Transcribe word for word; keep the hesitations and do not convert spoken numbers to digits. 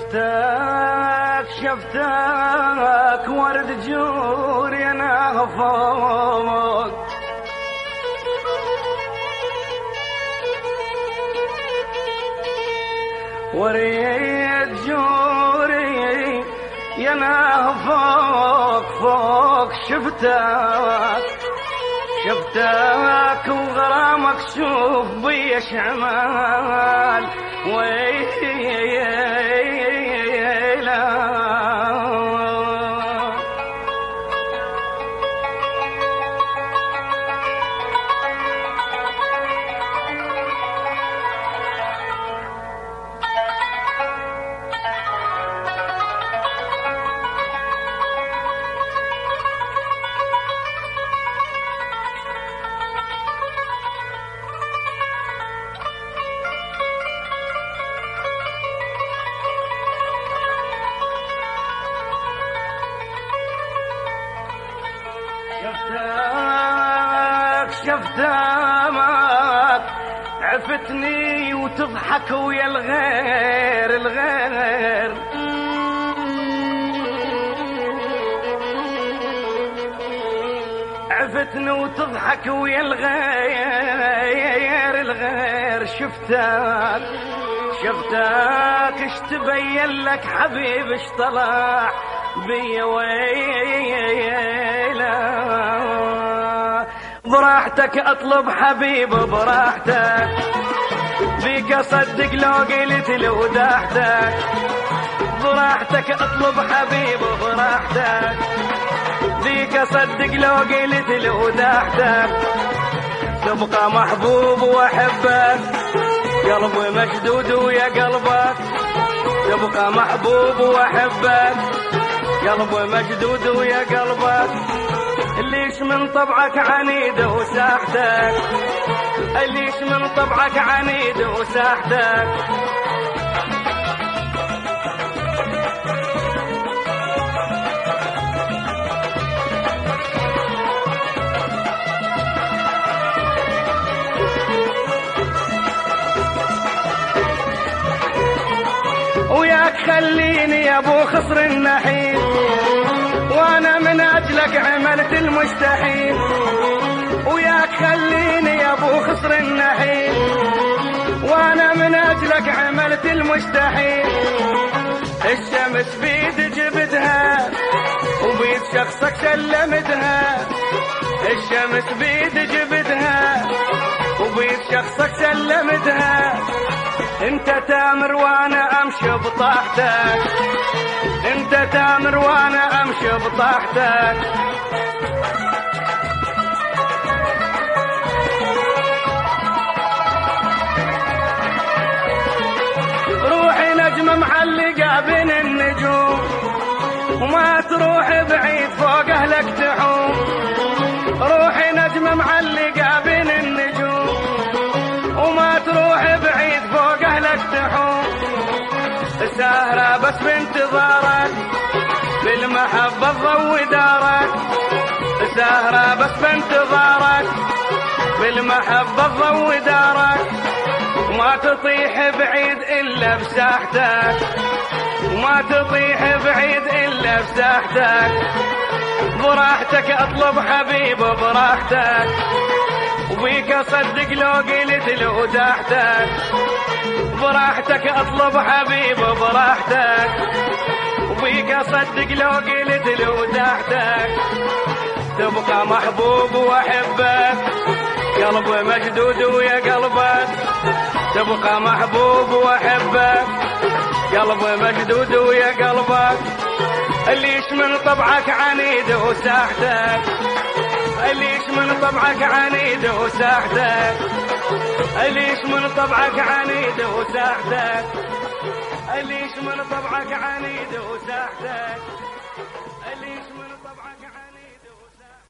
شفتك شفتك ورد جوري انا فوق، وريد جوري يا فوق فوق. شفتك شفتك وغرامك شوف بي شمال ويلا. شفتك شفتك عفتني وتضحك ويا الغير الغير. عفتني وتضحك ويا الغير الغير. شفتك شفتك اش تبين لك حبيب اش طلع بيا ويلا. براحتك اطلب حبيب براحتك، بيك اصدق لو قلت لو دحتك. براحتك اطلب حبيب براحتك، بيك اصدق لو قلت لو دحتك. تبقى محبوب واحبك قلبي مشدود ويا قلبك. تبقى محبوب واحبك قلبي مشدود ويا قلبك. ليش من طبعك عنيد وساحتك، ليش من طبعك عنيد وساحتك. وياك خليني يا ابو خصر النحيل، وانا من اجلك عملت المستحيل. وياك خليني يا ابو خصر النحيل، وانا من اجلك عملت المستحيل. الشمس بيد جبتها وبيد شخصك سلمتها. الشمس بيد جبتها وبيد شخصك سلمتها. انت تامر وانا امشي بطاحتك، انت تامر وانا امشي بطاحتك. روحي نجمة معلقة بين النجوم، وما تروح بعيد فوق اهلك تحوم. روحي نجمة معلقة بين النجوم، وما تروح بعيد فوق اهلك تحوم. سهرة بس بانتظارك بالمحبة تضوي دارك. سهرة بس بانتظارك بالمحبة تضوي دارك. وما تطيح بعيد إلا بساحتك، وما تطيح بعيد إلا بساحتك. براحتك أطلب حبيب براحتك، وبيك أصدق لو قلت لو دحتك. براحتك أطلب حبيب براحتك، وبيك أصدق لو قلت لو دحتك. تبقى محبوب وأحبك قلبي مشدود ويا قلبك. تبقى محبوب وأحبك قلبي مشدود ويا قلبك. ليش من طبعك عنيد وساحتك، ليش من طبعك عنيد وساحتك. ليش من طبعك عنيد وساحتك. ليش من طبعك عنيد وساحتك.